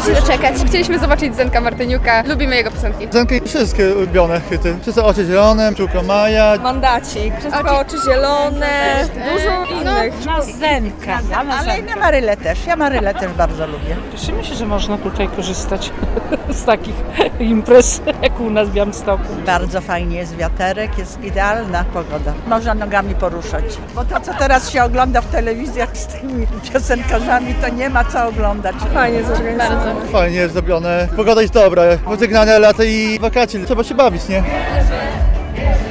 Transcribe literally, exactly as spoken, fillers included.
się doczekać. Chcieliśmy zobaczyć Zenka Martyniuka. Lubimy jego piosenki. Zenki wszystkie ulubione hity. Wszyscy Oczy Zielone, Czułko Maja. Mandacik, wszystko Oczy Zielone, dużo innych. Na Zenka. Ale na Marylę też. Ja Marylę też bardzo lubię. Cieszymy się, że można tutaj korzystać z takich imprez jak u nas w Białymstoku. Bardzo fajnie jest wiaterek, jest idealna pogoda. Można nogami poruszać. Bo to, co teraz się ogląda w telewizjach z tymi piosenkarzami, to nie ma co oglądać. Fajnie zorganizowane. Fajnie jest zrobione. Pogoda jest dobra. Pożegnane lata i wakacje. Trzeba się bawić, nie?